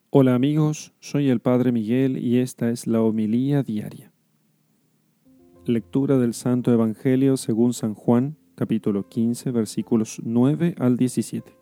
Hola amigos, soy el Padre Miguel y esta es la homilía diaria. Lectura del Santo Evangelio según San Juan, capítulo 15, versículos 9 al 17.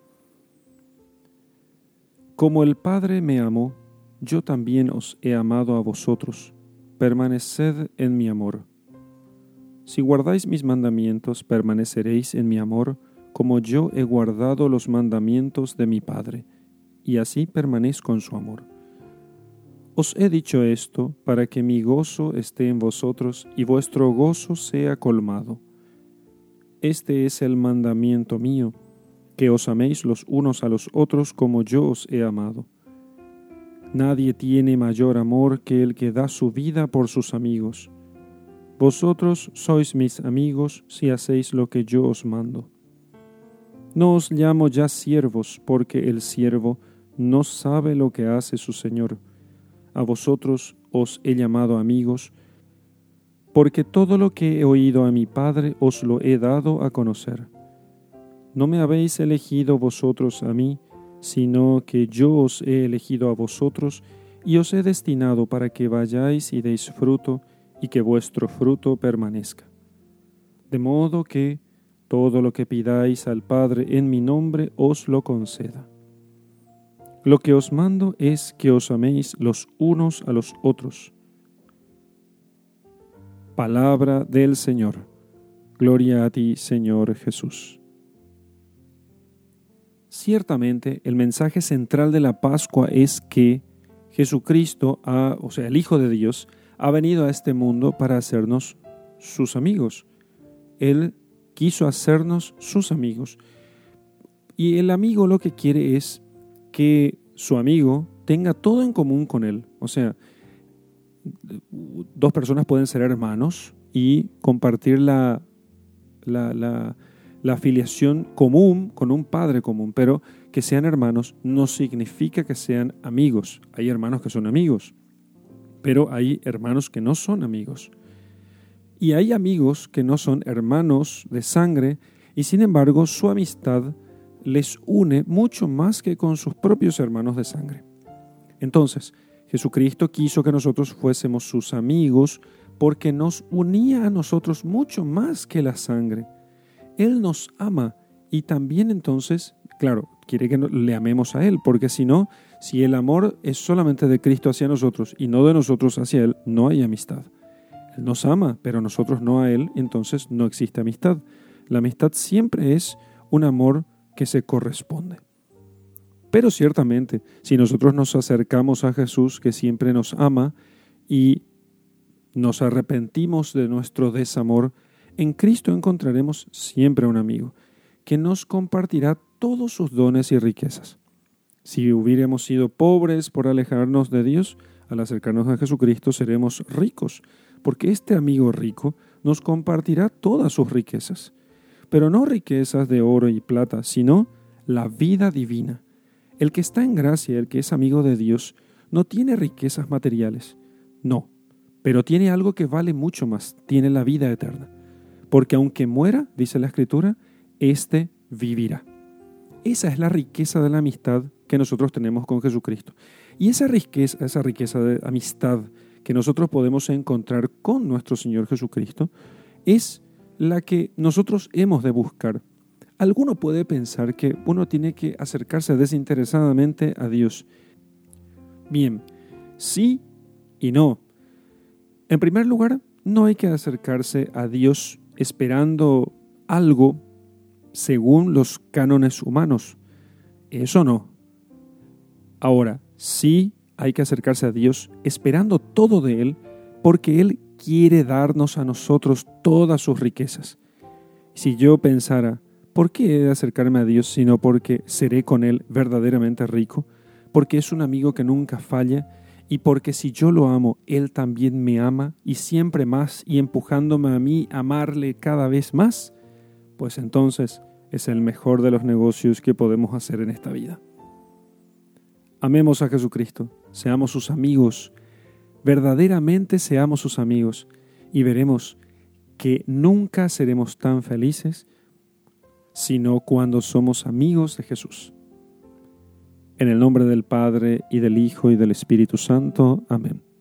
Como el Padre me amó, yo también os he amado a vosotros. Permaneced en mi amor. Si guardáis mis mandamientos, permaneceréis en mi amor, como yo he guardado los mandamientos de mi Padre, y así permanezco en su amor. Os he dicho esto para que mi gozo esté en vosotros y vuestro gozo sea colmado. Este es el mandamiento mío, que os améis los unos a los otros como yo os he amado. Nadie tiene mayor amor que el que da su vida por sus amigos. Vosotros sois mis amigos si hacéis lo que yo os mando. No os llamo ya siervos, porque el siervo no sabe lo que hace su Señor. A vosotros os he llamado amigos, porque todo lo que he oído a mi Padre os lo he dado a conocer. No me habéis elegido vosotros a mí, sino que yo os he elegido a vosotros y os he destinado para que vayáis y deis fruto y que vuestro fruto permanezca. De modo que todo lo que pidáis al Padre en mi nombre os lo conceda. Lo que os mando es que os améis los unos a los otros. Palabra del Señor. Gloria a ti, Señor Jesús. Ciertamente, el mensaje central de la Pascua es que Jesucristo, el Hijo de Dios, ha venido a este mundo para hacernos sus amigos. Él quiso hacernos sus amigos. Y el amigo lo que quiere es que su amigo tenga todo en común con él. O sea, dos personas pueden ser hermanos y compartir la afiliación común con un padre común, pero que sean hermanos no significa que sean amigos. Hay hermanos que son amigos, pero hay hermanos que no son amigos. Y hay amigos que no son hermanos de sangre y sin embargo su amistad les une mucho más que con sus propios hermanos de sangre. Entonces, Jesucristo quiso que nosotros fuésemos sus amigos porque nos unía a nosotros mucho más que la sangre. Él nos ama y también entonces, claro, quiere que le amemos a Él, porque si no, si el amor es solamente de Cristo hacia nosotros y no de nosotros hacia Él, no hay amistad. Él nos ama, pero nosotros no a Él, entonces no existe amistad. La amistad siempre es un amor que se corresponde. Pero ciertamente, si nosotros nos acercamos a Jesús, que siempre nos ama, y nos arrepentimos de nuestro desamor, en Cristo encontraremos siempre un amigo, que nos compartirá todos sus dones y riquezas. Si hubiéramos sido pobres por alejarnos de Dios, al acercarnos a Jesucristo seremos ricos, porque este amigo rico nos compartirá todas sus riquezas. Pero no riquezas de oro y plata, sino la vida divina. El que está en gracia, el que es amigo de Dios, no tiene riquezas materiales, no, pero tiene algo que vale mucho más, tiene la vida eterna. Porque aunque muera, dice la Escritura, éste vivirá. Esa es la riqueza de la amistad que nosotros tenemos con Jesucristo. Y esa riqueza de amistad que nosotros podemos encontrar con nuestro Señor Jesucristo es la que nosotros hemos de buscar. Alguno puede pensar que uno tiene que acercarse desinteresadamente a Dios. Bien, sí y no. En primer lugar, no hay que acercarse a Dios esperando algo según los cánones humanos. Eso no. Ahora, sí hay que acercarse a Dios esperando todo de Él, porque Él quiere darnos a nosotros todas sus riquezas. Si yo pensara, ¿por qué he de acercarme a Dios sino porque seré con Él verdaderamente rico? Porque es un amigo que nunca falla y porque si yo lo amo, Él también me ama y siempre más y empujándome a mí a amarle cada vez más, pues entonces es el mejor de los negocios que podemos hacer en esta vida. Amemos a Jesucristo, seamos sus amigos, verdaderamente seamos sus amigos y veremos que nunca seremos tan felices sino cuando somos amigos de Jesús. En el nombre del Padre, y del Hijo, y del Espíritu Santo. Amén.